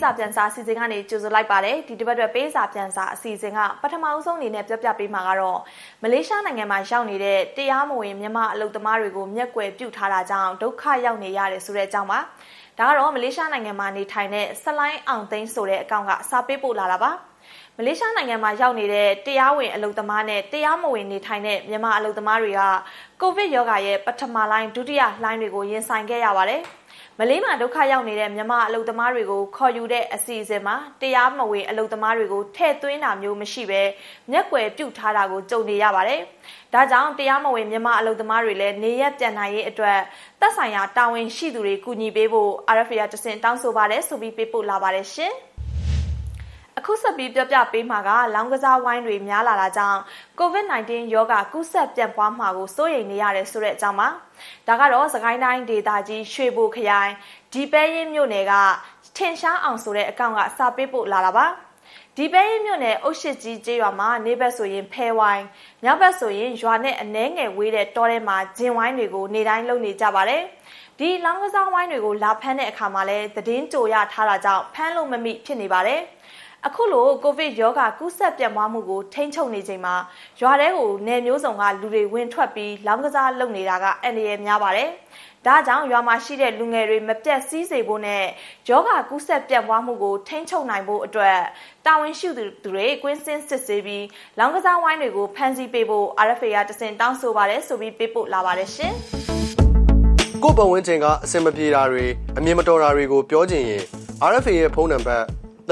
စာပြန်စာအစီအစဉ်ကနေကြိုဆိုလိုက်ပါတယ်ဒီတစ်ပတ်အတွက်ပေးစာပြန်စာအစီအစဉ်ကပထမအဆုံးအနေနဲ့ပြောပြပေးမှာကတော့မလေးရှားနိုင်ငံမှာရောက်နေတဲ့တရားမဝင်မြန်မာအလုပ်သမားတွေကိုမျက်ကွယ်ပြုထားတာကြောင့်ဒုက္ခရောက်နေရတယ်ဆိုတဲ့အကြောင်းပါဒါကတော့မလေးရှားနိုင်ငံမှာနေထိုင်တဲ့ဆလိုင်းအောင်သိန်းဆိုတဲ့အကောင့်ကစာပေးပို့လာတာပါမလေးရှားနိုင်ငံမှာရောက်နေတဲ့တရားဝင်အလုပ်သမားနဲ့တရားမဝင်နေထိုင်တဲ့မြန်မာအလုပ်သမားတွေကကိုဗစ်ရောဂါရဲ့ပထမလှိုင်းဒုတိယလှိုင်းတွေကိုရင်ဆိုင်ခဲ့ရပါတယ်မလေးမှာဒုက္ခရောက်နေတဲ့မြန်မာအလုပ်သမားတွေကိုခေါ်ယူတဲ့အစီအစဉ်မှာတရားမဝင်အလုပ်သမားတွေကိုထည့်သွင်းတာမျိုးမရှိဘဲမျက်ကွယ်ပြုထားတာကိုကြုံနေရပါတယ်။ဒါကြောင့်တရားမဝင်မြန်မာအလုပ်သမားတွေလည်းနေရက်ပြန်နိုင်ရေးအတွက်သက်ဆိုင်ရာတာဝန်ရှိသူတွေကူညီပေးဖို့ RFA တစင်တောင်းဆိုပါတယ်ဆိုပြီးပေးပို့လာပါတယ်ရှင်။အခုဆက်ပြီးပြောပြပေးမှာကလောင်းကစားဝိုင်းတွေများလာတာကြောင့် COVID-19 ရောဂါကူးစက်ပြန့်ပွားမှာကိုစိုးရိမ်နေရတယ်ဆိုတဲ့အကြောင်းပါဒါကတော့စကိုင်းတိုင်းဒေသကြီးရွှေဘိုခရိုင်ဒီပဲရင်မြို့နယ်ကထင်ရှားအောင်ဆိုတဲ့အကောင့်ကစာပေးပို့လာတာပါဒီပဲရင်မြို့နယ်အုတ်ရှိကြီးကျေးရွာမှာနေဘက်ဆိုရင်ဖဲဝိုင်းမြောက်ဘက်ဆိုရင်ရွာနဲ့အနှဲငယ်ဝေးတဲ့တောထဲမှာဂျင်ဝိုင်းတွေကိုနေတိုင်းလုပ်နေကြပါတယ်ဒီလောင်းကစားဝိုင်းတွေကိုလာဖမ်းတဲ့အခါမှာလည်းသတင်းကြိုရထားတာကြောင့်ဖမ်းလို့မမိဖြစ်နေပါတယ်အခုလိုကိုဗစ်ရောဂါကူးစက်ပြန့်ပွားမှုကိုထိန်းချုပ်နေချိန်မှာရွာထဲကိုနယ်မျိုးစုံကလူတွေဝင်ထွက်ပြီးလောင်းကစားလုပ်နေတာကအန္တရာယ်များပါတယ်။ဒါကြောင့်ရွာမှာရှိတဲ့လူငယ်တွေမပြတ်စည်းစေဖို့နဲ့ရောဂါကူးစက်ပြန့်ပွားမှုကိုထိန်းချုပ်နိုင်ဖို့အတွက်တာဝန်ရှိသူတွေကွင်းစင်းစစ်ဆေးပြီးလောင်းကစားဝိုင်းတွေကိုဖမ်းဆီးပေးဖို့ RFA ကတစင်တောင်းဆိုပါတယ်ဆိုပြီးပေးပို့လာပါတယ်ရှင်။ကိုပတ်ဝန်းကျင်ကအစင်မပြေတာတွေအမြင်မတော်တာတွေကိုပြောချင်ရင် RFA ရဲ့ဖုန်းနံပါတ်399234238641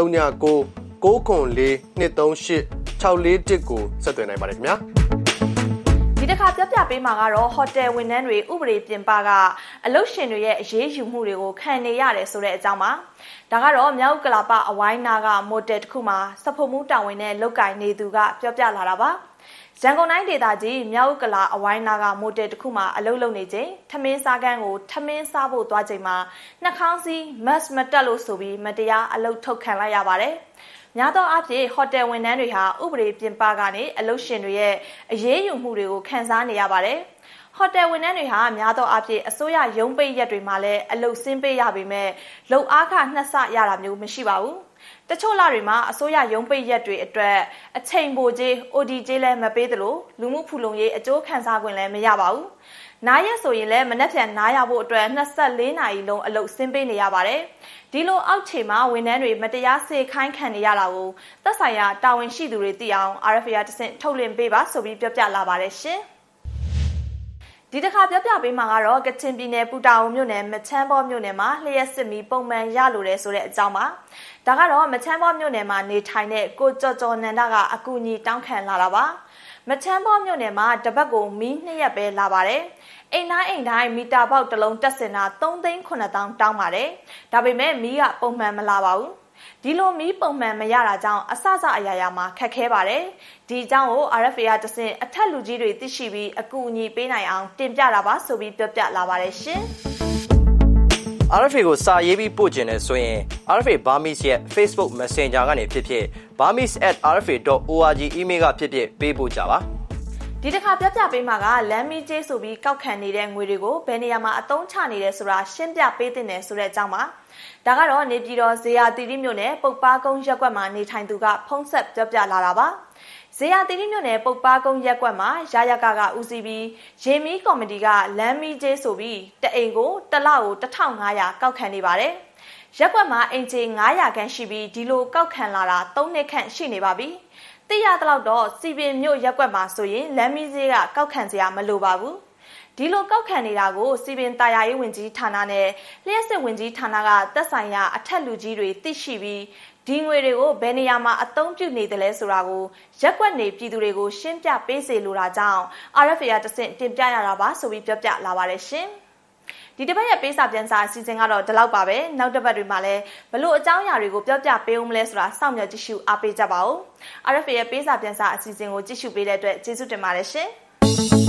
ကိုဆက်သွယ်နိုင်ပါတယ်ခင်ဗျာဒီတစ်ခါပြောပြပေးမှာကတော့ဟိုတယ်ဝန်ထမ်းတွေဥပဒေပြင်ပကအလုပ်ရှင်တွေရဲ့အရေးယူမှုတွေကိုခံနေရတယ်ဆိုတဲ့အကြောင်းပါဒါကတော့မြောက်ကလာပအဝိုင်းနာကမိုတယ်တစ်ခုမှာစဖို့မှုတာဝန်နဲ့လုတ်ကင်နေသူကပြောပြလာတာပါရန်ကုန်တိုင်းဒေသကြီးမြောက်ကလာအဝိုင်းနာကမိုတယ်တစ်ခုမှာအလုပ်လုပ်နေချိန်ထမင်းစားကန်းကိုထမင်းစားဖို့သွားချိန်မှာနှာခေါင်းစည်း mask မတက်လို့ဆိုပြီးမတရားအလုပ်ထုတ်ခံလိုက်ရပါတယ်။များသောအားဖြင့်ဟိုတယ်ဝန်ထမ်းတွေဟာဥပဒေပြင်ပကနေအလုပ်ရှင်တွေရဲ့အရေးယူမှုတွေကိုခံစားနေရပါတယ်။ဟိုတယ်ဝန်ထမ်းတွေဟာများသောအားဖြင့်အစိုးရရုံးပိတ်ရက်တွေမှာလည်းအလုပ်ဆင်းပေးရပေမဲ့လုပ်အားခနှစ်ဆရတာမျိုးမရှိပါဘူး။တချို့လတွေမှာအစိုးရရုံးပိတ်ရက်တွေအတွက်အချိန်ပိုကြေး OD ကြေးလည်းမပေးသလိုလူမှုဖူလုံရေးအကျိုးခံစား권လည်းမရပါဘူး။နားရက်ဆိုရင်လည်းမနှက်ဖြန်နားရဖို့အတွက်24နာရီလုံးအလုပ်ဆင်းပေးနေရပါတယ်။ဒီလိုအောက်ခြေမှာဝန်ထမ်းတွေမတရားစေခိုင်းခံနေရတာကိုသက်ဆိုင်ရာတာဝန်ရှိသူတွေသိအောင် RFA တဆင့်ထုတ်လင်းပေးပါဆိုပြီးပြောပြလာပါတယ်ရှင်။ဒီတစ်ခါပြောပြပေးမှာကတော့ကချင်ပြည်နယ်ပူတာအိုမြို့နယ်မချမ်းဘောမြို့နယ်မှာလျှက်စစ်မီပုံမှန်ရလိုတယ်ဆိုတဲ့အကြောင်းပါဒါကတော့မချမ်းဘောမြို့နယ်မှာနေထိုင်တဲ့ကိုကျော်ကျော်နန္ဒကအကူအညီတောင်းခံလာတာပါမချမ်းဘောမြို့နယ်မှာတပတ်ကိုမီး2ရက်ပဲလာပါတယ်အိမ်တိုင်းမီတာပေါက်တစ်လုံးတက်စင်တာ3,900,000တောင်းပါတယ်ဒါပေမဲ့မီးကပုံမှန်မလာပါဘူးဒီလိုမီးပုံမှန်မရတာကြောင့်အစအရာမှာခက်ခဲပါတယ်ဒီအကြောင်းကို RFA ကတဆင့်အထက်လူကြီးတွေသိရှိပြီးအကူအညီပေးနိုင်အောင်တင်ပြတာပါဆိုပြီးပြောပြလာပါတယ်ရှင် RFA ကိုစာရေးပြီးပို့ခြင်းနဲ့ဆိုရင် RFA Burmese ရဲ့ Facebook Messenger ကနေဖြစ်ဖြစ် burmese@rfa.org email ကဖြစ်ဖြစ်ပေးပို့ကြပါဒီတစ်ခါပြပြပေးမှာကလမ်းမီးကျေးဆိုပြီးကောက်ခံနေတဲ့ငွေတွေကိုဘယ်နေရာမှာအသုံးချနေတယ်ဆိုတာရှင်းပြပေးတင်တယ်ဆိုတဲ့အကြောင်းပါဒါကတော့နေပြည်တော်ဇေယျသီရိမြို့နယ်ပုပ်ပါကုန်းရပ်ကွက်မှာနေထိုင်သူကဖုံးဆက်ပြောပြလာတာပါဇေယျသီရိမြို့နယ်ပုပ်ပါကုန်းရပ်ကွက်မှာရရကဦးစီးပြီးရေမီးကော်မတီကလမ်းမီးကျေးဆိုပြီးတအိမ်ကိုတစ်လကို1500ကောက်ခံနေပါတယ်ရက်ကွက်မှာအင်ဂျီ900ခန့်ရှိပြီးဒီလိုကောက်ခံလာတာ3နှစ်ခန့်ရှိနေပါပြီသိရတဲ့လောက်တော့စီပင်မြို့ရက်ကွက်မှာဆိုရင်လမ်းမီးဈေးကကောက်ခံစရာမလိုပါဘူးဒီလိုကောက်ခံနေတာကိုစီပင်တာယာရေးဝင်ကြီးဌာနနဲ့လျှက်စစ်ဝင်ကြီးဌာနကသက်ဆိုင်ရာအထက်လူကြီးတွေသိရှိပြီးဒီငွေတွေကိုဘယ်နေရာမှာအသုံးပြုနေတယ်လဲဆိုတာကိုရက်ကွက်နေပြည်သူတွေကိုရှင်းပြပေးစေလိုတာကြောင့် RFA ကတဆင့်တင်ပြရတာပါဆိုပြီးပြောပြလာပါတယ်ရှင်ဒီတစ်ပတ်ရဲ့ပေးစာပြန်စာအစီအစဉ်ကတော့ဒီလောက်ပါပဲနောက်တစ်ပတ်တွေမှာလည်းဘလို့အကြောင်းအရာတွေကိုပြောပြပေးဦးမလဲဆိုတာစောင့်မျှော်ကြည့်ရှုအားပေးကြပါဦး RFA ရဲ့ပေးစာပြန်စာအစီအစဉ်ကိုကြည့်ရှုပေးတဲ့အတွက်ကျေးဇူးတင်ပါတယ်ရှင်